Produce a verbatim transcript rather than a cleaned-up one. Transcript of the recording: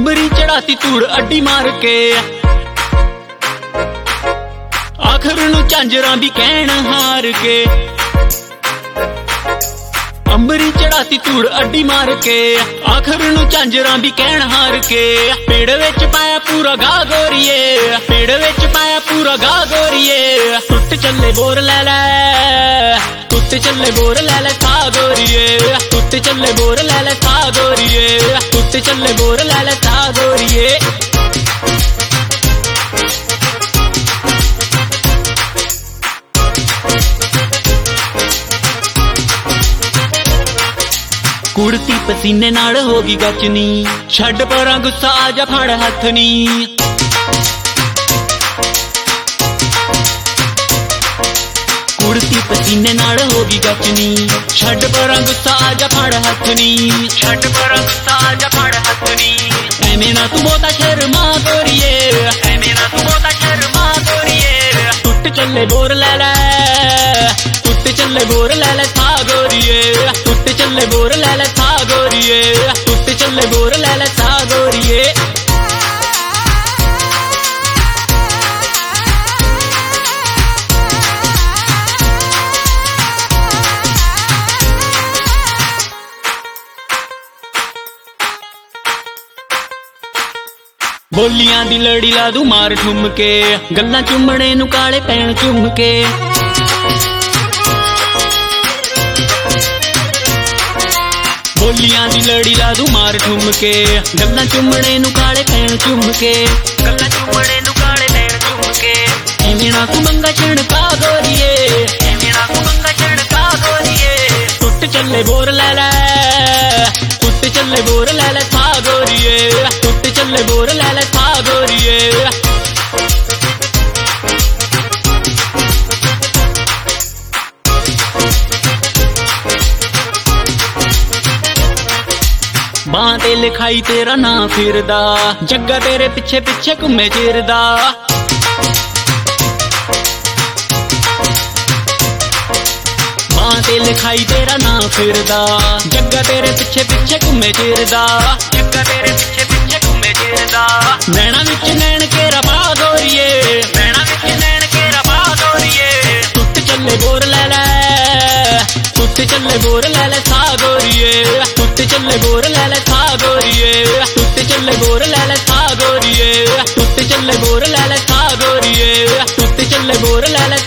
अंबरी चढ़ाती तूड़ अड्डी मार के, आखिर नू झांजरां भी कहण हार के। अंबरी चढ़ाती तूड़ अड्डी मार के, आखिर नू झांजरां भी कहण हार के। पेड़ विच पाया पूरा गा गोरिए, पेड़ विच पाया पूरा गा गोरिए। टुट चले बोर लै लै, टुट चले बोर लै लै खा गोरिए, टुट चले बोर लै लै खा गोरिए, टुट चले बोर लै लै खा गोरिए। कुड़ती पसीने नाल होगी गचनी, छड़ परां गुस्सा आजा फड़ हथ नी। कुड़ती पसीने नाल होगी गचनी, छड़ परां गुस्सा आजा फड़ हथ नी, छड़ परां गुस्सा आजा फड़ हथ नी। ऐवें ना तू बहुता शर्मा गोरिए, ऐवें ना तू बहुता शर्मा गोरिए। टुट चले बोर लै लै, टुट चले बोर लै लै खा गोरिए, टुट चले बोर लै लै खा गोरिए, टुट चले बोर लै लै खा गोरिए। बोलियां दी लड़ी ला दू मार ठुम के, गल्लां चुम्मणे नू काले पैण चुम के। बोलियां दी लड़ी ला दू मार ठुम के, गल्लां चुम्मणे नू काले पैण चुम के, गल्लां चुम्मणे नू काले पैण चुम के। ऐवें ना तू मंगा छिड़का गोरिए, ऐवें ना तू मंगा छिड़का गोरिए। टुट चले बोर लै लै, टुट चले बोर लै लै खा गोरिए, टुट चले बोर लै लै खा गोरिए। बां ते लिखाई तेरा ना फिरदा, जग्गा तेरे पिछे पिछे घूमे चिरदा। बां ते लिखाई तेरा ना फिरदा, जग्गा तेरे पिछे पिछे घूमे चिरदा, जग्गा तेरे पिछे पिछे घूमे चिरदा। नैना विच नैन केरा पा गोरिए, नैना विच नैन केरा पा गोरिए। टुट चले बोर लै लै, टुट चले बोर लै लै खा गोरिए, टुट चले बोर लै लै खा गोरिए, टुट चले बोर लै लै खा गोरिए, टुट चले बोर लै लै खा गोरिए, टुट चले बोर लै लै